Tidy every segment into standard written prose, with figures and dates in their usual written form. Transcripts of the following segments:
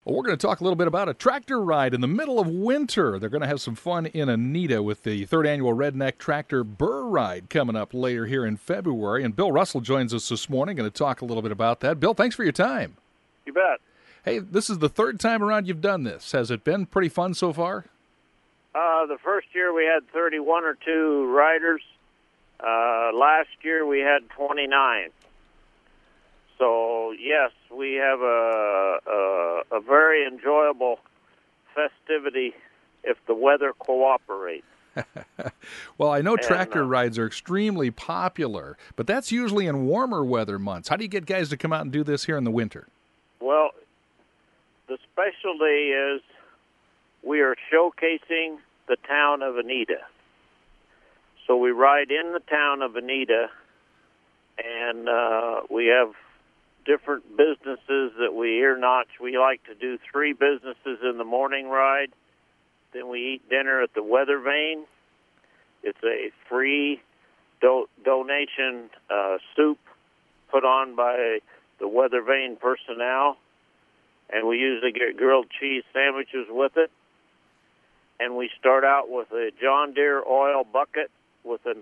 Well, we're going to talk a little bit about a tractor ride in the middle of winter. They're going to have some fun in Anita with the third annual Redneck Tractor Burr Ride coming up later here in February. And Bill Russell joins us this morning, going to talk a little bit about that. Bill, thanks for your time. You bet. Hey, this is the third time around you've done this. Has it been pretty fun so far? The first year we had 31 or 2 riders. Last year we had 29. So, yes, we have a very enjoyable festivity if the weather cooperates. Well, I know tractor rides are extremely popular, but that's usually in warmer weather months. How do you get guys to come out and do this here in the winter? Well, the specialty is we are showcasing the town of Anita. So we ride in the town of Anita, and we have different businesses that we ear-notch. We like to do 3 businesses in the morning ride. Then we eat dinner at the Weather Vane. It's a free donation soup put on by the Weather Vane personnel. And we usually get grilled cheese sandwiches with it. And we start out with a John Deere oil bucket with a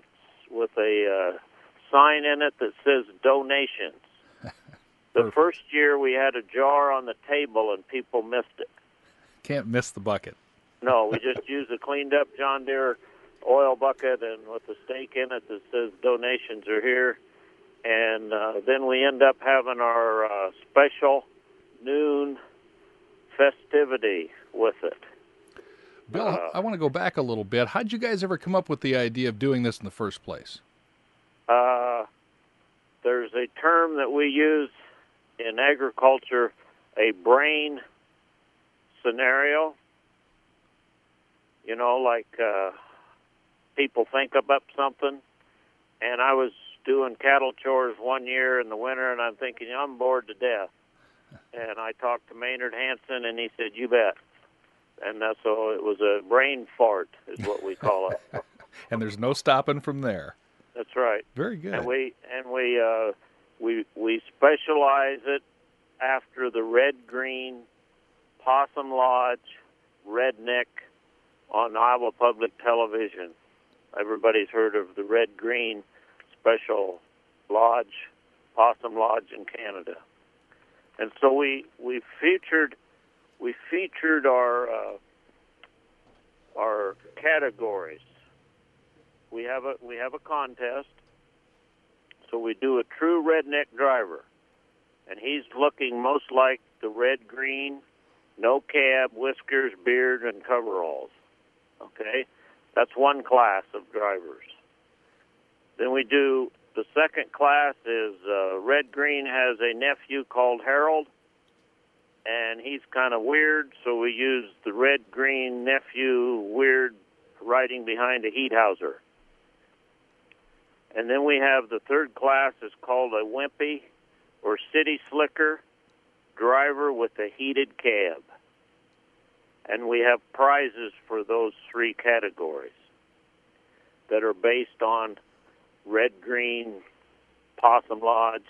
sign in it that says donations. The first year we had a jar on the table and people missed it. Can't miss the bucket. No, we just used a cleaned up John Deere oil bucket and with a stake in it that says donations are here. And then we end up having our special noon festivity with it. Bill, I want to go back a little bit. How'd you guys ever come up with the idea of doing this in the first place? There's a term that we use in agriculture, a brain scenario. You know, like people think about something. And I was doing cattle chores one year in the winter, and I'm thinking, I'm bored to death. And I talked to Maynard Hansen, and he said, you bet. And so it was a brain fart is what we call it. And there's no stopping from there. That's right. Very good. And we specialize it after the Red Green Possum Lodge Redneck on Iowa Public Television. Everybody's heard of the Red Green Special Lodge, Possum Lodge in Canada. And so we featured our categories. We have a contest. So we do a true redneck driver, and he's looking most like the red green, no cab, whiskers, beard, and coveralls. Okay, that's one class of drivers. Then we do the second class is red green has a nephew called Harold. And he's kind of weird, so we use the red-green nephew weird riding behind a heat houser. And then we have the third class is called a wimpy or city slicker driver with a heated cab. And we have prizes for those 3 categories that are based on red-green Possum Lodge.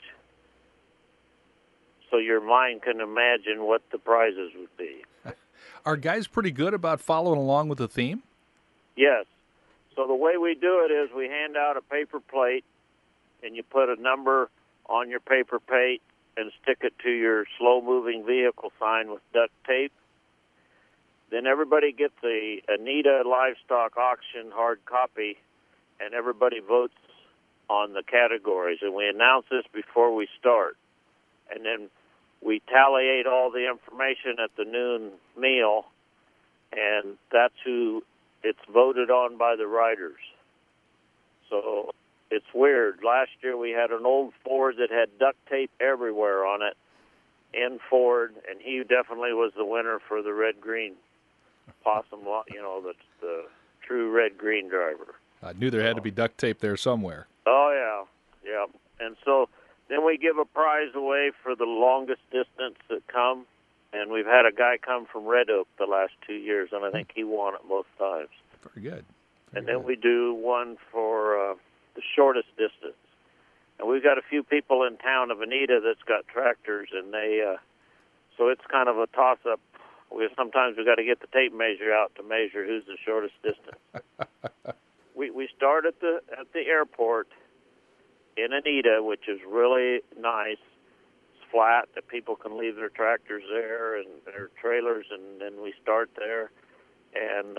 So your mind can imagine what the prizes would be. Are guys pretty good about following along with the theme? Yes. So the way we do it is we hand out a paper plate, and you put a number on your paper plate and stick it to your slow-moving vehicle sign with duct tape. Then everybody gets a Anita Livestock Auction hard copy, and everybody votes on the categories. And we announce this before we start. And then we talliate all the information at the noon meal, and that's who it's voted on by the riders. So it's weird. Last year we had an old Ford that had duct tape everywhere on it in Ford, and he definitely was the winner for the red-green Possum, the true red-green driver. I knew there had to be duct tape there somewhere. Oh, yeah. And so then we give a prize away for the longest distance that come, and we've had a guy come from Red Oak the last 2 years, and I think he won it both times. Very good. And then we do one for the shortest distance. And we've got a few people in town of Anita that's got tractors, and they So it's kind of a toss-up. Sometimes we got to get the tape measure out to measure who's the shortest distance. We start at the airport in Anita, which is really nice. It's flat that people can leave their tractors there and their trailers, and then we start there. And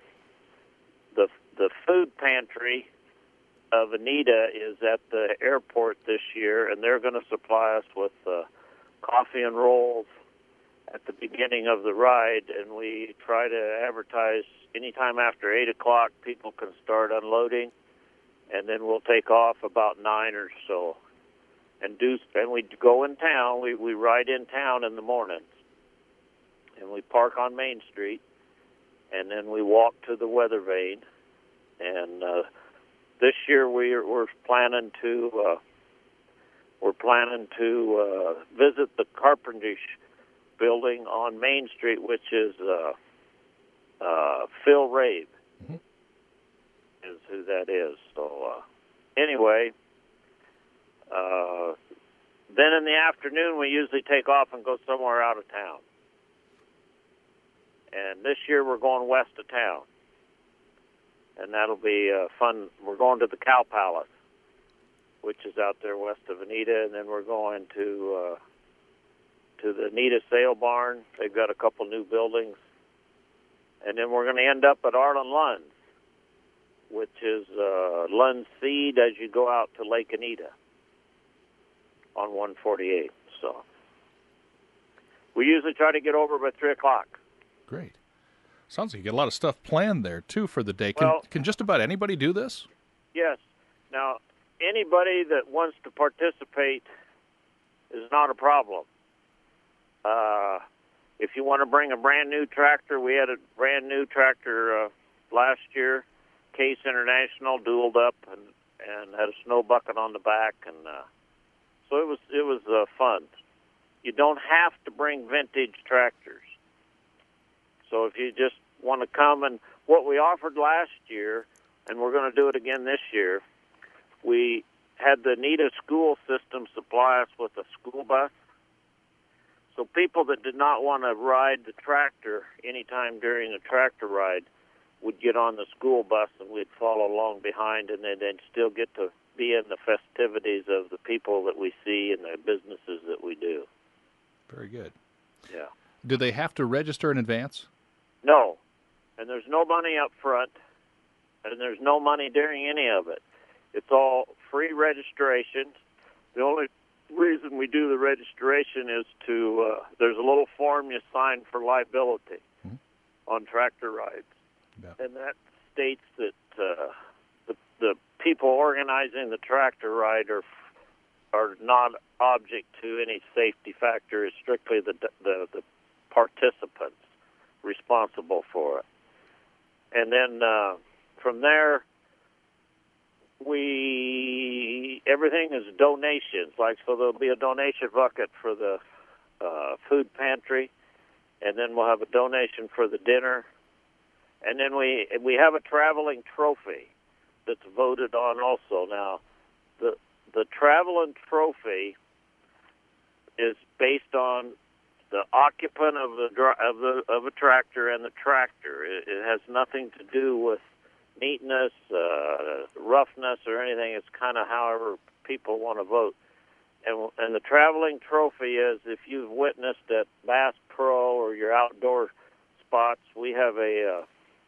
the food pantry of Anita is at the airport this year, and they're going to supply us with coffee and rolls at the beginning of the ride, and we try to advertise anytime after 8 o'clock people can start unloading, and then we'll take off about 9 or so. And we go in town. We ride in town in the mornings, and we park on Main Street, and then we walk to the weather vane. And this year we're planning to visit the Carpentry building on Main Street, which is Phil Rabe, is who that is. So anyway, then in the afternoon we usually take off and go somewhere out of town. And this year we're going west of town, and that'll be fun. We're going to the Cow Palace, which is out there west of Anita, and then we're going to the Anita Sale Barn. They've got a couple new buildings. And then we're going to end up at Arlen Lund's, which is Lund's Seed as you go out to Lake Anita on 148. So we usually try to get over by 3 o'clock. Great. Sounds like you get a lot of stuff planned there, too, for the day. Can just about anybody do this? Yes. Now, anybody that wants to participate is not a problem. If you want to bring a brand new tractor, we had a brand new tractor last year, Case International, dualed up and had a snow bucket on the back, and so it was fun. You don't have to bring vintage tractors. So if you just want to come, and what we offered last year, and we're going to do it again this year, we had the NITA school system supply us with a school bus. So people that did not want to ride the tractor anytime during a tractor ride would get on the school bus, and we'd follow along behind, and then they'd still get to be in the festivities of the people that we see and the businesses that we do. Very good. Yeah. Do they have to register in advance? No. And there's no money up front, and there's no money during any of it. It's all free registration. The only reason we do the registration is there's a little form you sign for liability on tractor rides. Yeah. And that states that the people organizing the tractor ride are not object to any safety factor. It's strictly the participants responsible for it. And then from there, everything is donations. So there'll be a donation bucket for the food pantry, and then we'll have a donation for the dinner, and then we have a traveling trophy that's voted on also. Now, the traveling trophy is based on the occupant of a tractor and the tractor. It has nothing to do with neatness, roughness, or anything. It's kind of however people want to vote. And the traveling trophy is, if you've witnessed at Bass Pro or your outdoor spots, we have a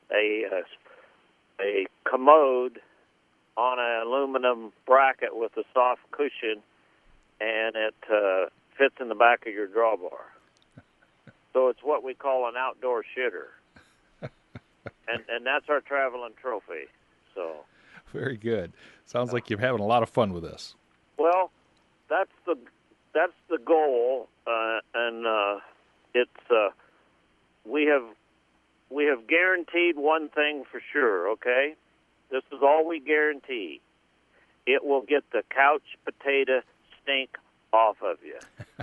commode on an aluminum bracket with a soft cushion, and it fits in the back of your drawbar. So it's what we call an outdoor shitter. And that's our traveling trophy. So very good. Sounds like you're having a lot of fun with this. Well, that's the goal, and it's we have guaranteed one thing for sure. Okay, this is all we guarantee. It will get the couch potato stink off of you.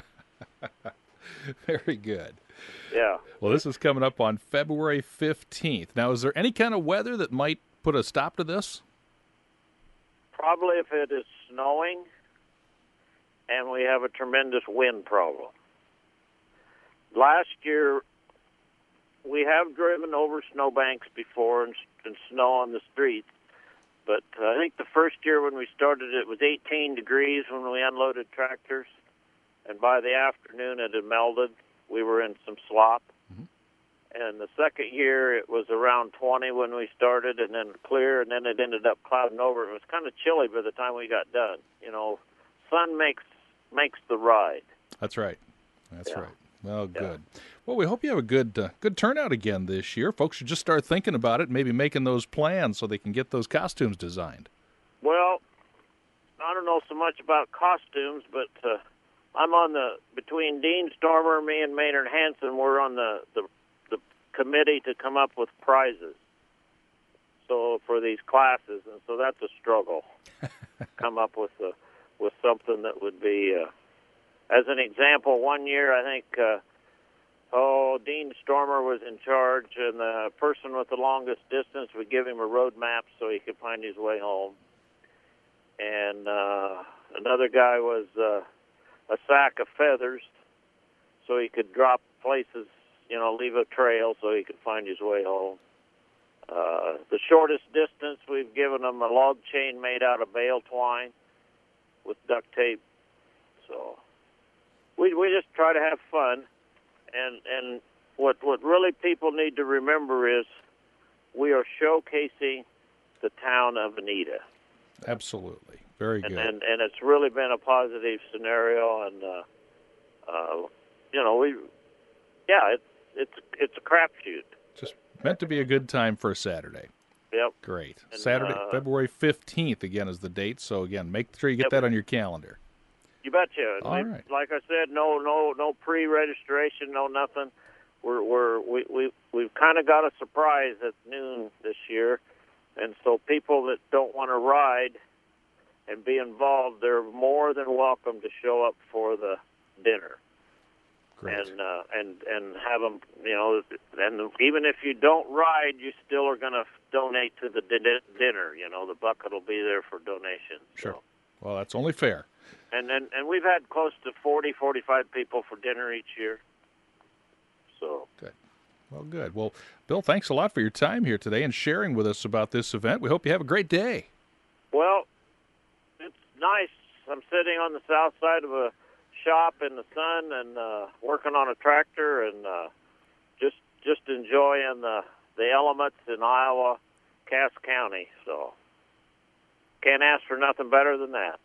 Very good. Yeah. Well, this is coming up on February 15th. Now, is there any kind of weather that might put a stop to this? Probably if it is snowing and we have a tremendous wind problem. last year we have driven over snowbanks before and snow on the streets. But I think the first year when we started, it was 18 degrees when we unloaded tractors, and by the afternoon it had melted. We were in some slop. Mm-hmm. And the second year it was around 20 when we started, and then clear, and then it ended up clouding over. It was kind of chilly by the time we got done. Sun makes the ride. That's right. That's right. Well, good. Well, we hope you have a good turnout again this year. Folks should just start thinking about it, maybe making those plans so they can get those costumes designed. Well, I don't know so much about costumes, but I'm on between Dean Stormer, me, and Maynard Hanson, we're on the committee to come up with prizes. So for these classes, and so that's a struggle. Come up with something that would be. As an example, one year I think, Dean Stormer was in charge, and the person with the longest distance would give him a road map so he could find his way home. And another guy was a sack of feathers so he could drop places, leave a trail so he could find his way home. The shortest distance, we've given him a log chain made out of bale twine with duct tape. So we just try to have fun, and what really people need to remember is we are showcasing the town of Anita. Absolutely, very good. And it's really been a positive scenario, and it's a crapshoot. Just meant to be a good time for a Saturday. Yep. Great. And, Saturday, February 15th again is the date. So again, make sure you get that on your calendar. You betcha. All right. Like I said, no pre-registration, no nothing. We've kind of got a surprise at noon this year, and so people that don't want to ride and be involved, they're more than welcome to show up for the dinner. Great. And have them, and even if you don't ride, you still are going to donate to the dinner. The bucket will be there for donations. Sure. So. Well, that's only fair. And we've had close to 45 people for dinner each year. So good. Well, good. Well, Bill, thanks a lot for your time here today and sharing with us about this event. We hope you have a great day. Well, it's nice. I'm sitting on the south side of a shop in the sun and working on a tractor and just enjoying the elements in Iowa, Cass County. So can't ask for nothing better than that.